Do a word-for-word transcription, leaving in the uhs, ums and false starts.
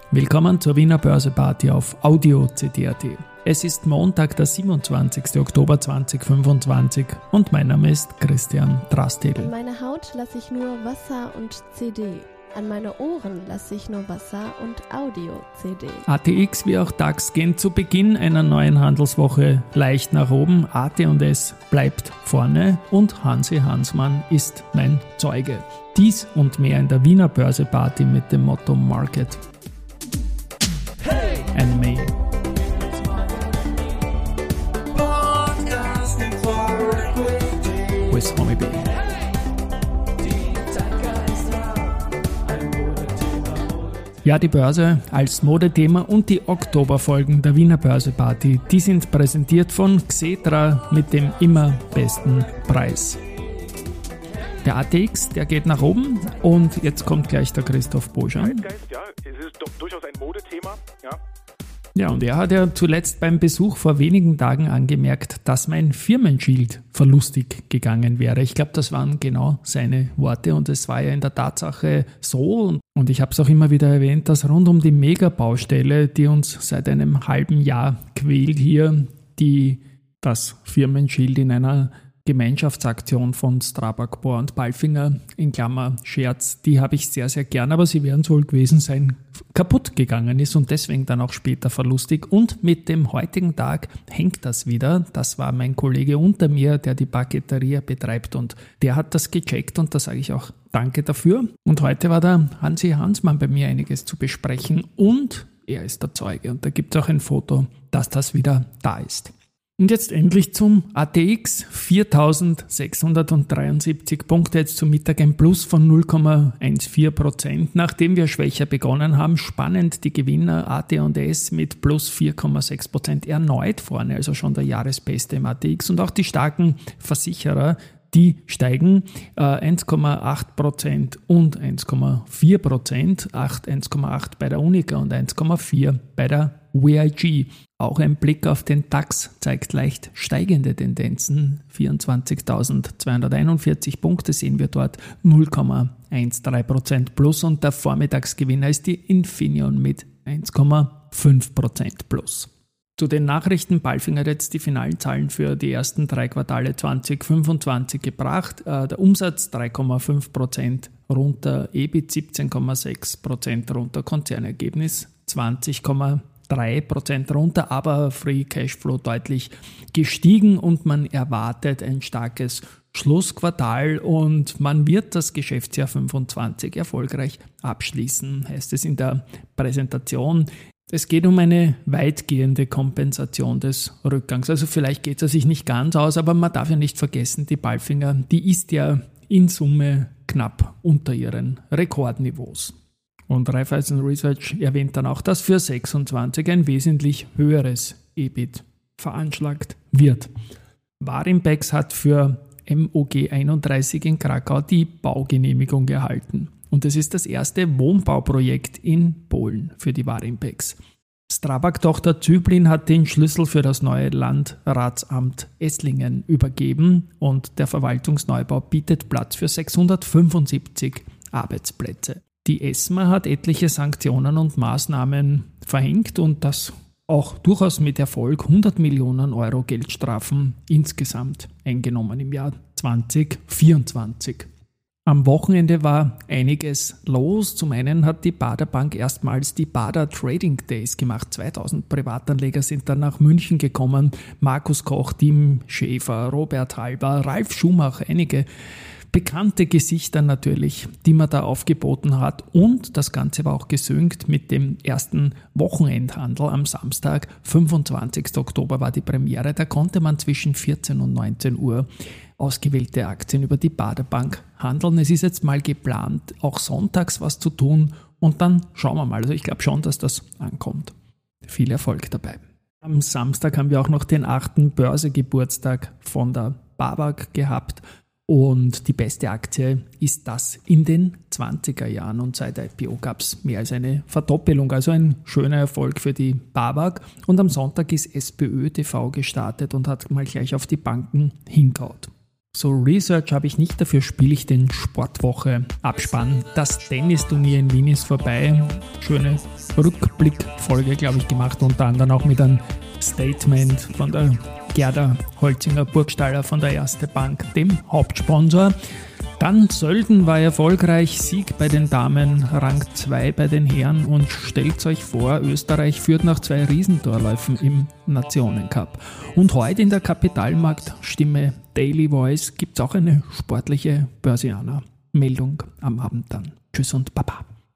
Willkommen zur Wiener Börse-Party auf Audio C D punkt A T. Es ist Montag, der siebenundzwanzigster Oktober zweitausendfünfundzwanzig und mein Name ist Christian Drastil. An meine Haut lasse ich nur Wasser und C D. An meine Ohren lasse ich nur Wasser und Audio-C D. A T X wie auch DAX gehen zu Beginn einer neuen Handelswoche leicht nach oben. A T und S bleibt vorne und Hansi Hansmann ist mein Zeuge. Dies und mehr in der Wiener Börse-Party mit dem Motto Market and Me. With Homie B. Ja, die Börse als Modethema und die Oktoberfolgen der Wiener Börse-Party, die sind präsentiert von Xetra mit dem immer besten Preis. Der A T X, der geht nach oben und jetzt kommt gleich der Christoph Boschan. Zeitgeist, ja, es ist doch durchaus ein Modethema, ja. Ja, und er hat ja zuletzt beim Besuch vor wenigen Tagen angemerkt, dass mein Firmenschild verlustig gegangen wäre. Ich glaube, das waren genau seine Worte und es war ja in der Tatsache so. Und ich habe es auch immer wieder erwähnt, dass rund um die Megabaustelle, die uns seit einem halben Jahr quält hier, die das Firmenschild in einer Gemeinschaftsaktion von Strabag, Bohr und Palfinger, in Klammer Scherz, die habe ich sehr, sehr gern, aber sie werden es wohl gewesen sein, kaputt gegangen ist und deswegen dann auch später verlustig. Und mit dem heutigen Tag hängt das wieder. Das war mein Kollege unter mir, der die Paketeria betreibt und der hat das gecheckt und da sage ich auch danke dafür. Und heute war der Hansi Hansmann bei mir einiges zu besprechen und er ist der Zeuge und da gibt es auch ein Foto, dass das wieder da ist. Und jetzt endlich zum A T X, viertausendsechshundertdreiundsiebzig Punkte, jetzt zum Mittag ein Plus von null Komma vierzehn Prozent, nachdem wir schwächer begonnen haben. Spannend, die Gewinner A T und S mit plus vier Komma sechs Prozent erneut vorne, also schon der Jahresbeste im A T X und auch die starken Versicherer, die steigen äh, eins Komma acht Prozent und eins Komma vier Prozent, eins Komma acht bei der Unica und eins Komma vier bei der W I G. Auch ein Blick auf den DAX zeigt leicht steigende Tendenzen. vierundzwanzigtausendzweihunderteinundvierzig Punkte sehen wir dort, null Komma dreizehn Prozent plus und der Vormittagsgewinner ist die Infineon mit eins Komma fünf Prozent plus. Zu den Nachrichten, Palfinger hat jetzt die finalen Zahlen für die ersten drei Quartale zweitausendfünfundzwanzig gebracht. Der Umsatz drei Komma fünf Prozent runter, E B I T siebzehn Komma sechs Prozent runter, Konzernergebnis zwanzig Komma drei Prozent runter, aber Free Cashflow deutlich gestiegen und man erwartet ein starkes Schlussquartal und man wird das Geschäftsjahr fünfundzwanzig erfolgreich abschließen, heißt es in der Präsentation. Es geht um eine weitgehende Kompensation des Rückgangs. Also vielleicht geht es sich nicht ganz aus, aber man darf ja nicht vergessen, die Palfinger, die ist ja in Summe knapp unter ihren Rekordniveaus. Und Raiffeisen Research erwähnt dann auch, dass für sechsundzwanzig ein wesentlich höheres E B I T veranschlagt wird. Warimpex hat für M O G einunddreißig in Krakau die Baugenehmigung erhalten. Und es ist das erste Wohnbauprojekt in Polen für die Warimpex. Strabag-Tochter Züblin hat den Schlüssel für das neue Landratsamt Esslingen übergeben und der Verwaltungsneubau bietet Platz für sechshundertfünfundsiebzig Arbeitsplätze. Die ESMA hat etliche Sanktionen und Maßnahmen verhängt und das auch durchaus mit Erfolg, hundert Millionen Euro Geldstrafen insgesamt eingenommen im Jahr zweitausendvierundzwanzig. Am Wochenende war einiges los. Zum einen hat die Baader Bank erstmals die Baader Trading Days gemacht. zweitausend Privatanleger sind dann nach München gekommen. Markus Koch, Tim Schäfer, Robert Halber, Ralf Schumacher, einige bekannte Gesichter natürlich, die man da aufgeboten hat. Und das Ganze war auch gesynkt mit dem ersten Wochenendhandel am Samstag, fünfundzwanzigster Oktober war die Premiere. Da konnte man zwischen vierzehn und neunzehn Uhr ausgewählte Aktien über die Baader Bank handeln. Es ist jetzt mal geplant, auch sonntags was zu tun und dann schauen wir mal. Also ich glaube schon, dass das ankommt. Viel Erfolg dabei. Am Samstag haben wir auch noch den achten Börsegeburtstag von der BAWAG gehabt. Und die beste Aktie ist das in den zwanziger Jahren und seit I P O gab es mehr als eine Verdoppelung, also ein schöner Erfolg für die BAWAG. Und am Sonntag ist SPÖ T V gestartet und hat mal gleich auf die Banken hingehaut. So Research habe ich nicht, dafür spiele ich den Sportwoche Abspann. Das Tennisturnier in Wien ist vorbei. Schöne Rückblickfolge, glaube ich, gemacht, unter anderem auch mit einem Statement von der Gerda Holzinger-Burgstaller von der Erste Bank, dem Hauptsponsor. Dann Sölden war erfolgreich, Sieg bei den Damen, Rang zwei bei den Herren und stellt euch vor, Österreich führt nach zwei Riesentorläufen im Nationencup. Und heute in der Kapitalmarktstimme Daily Voice gibt es auch eine sportliche Börsianer-Meldung am Abend dann. Tschüss und Baba.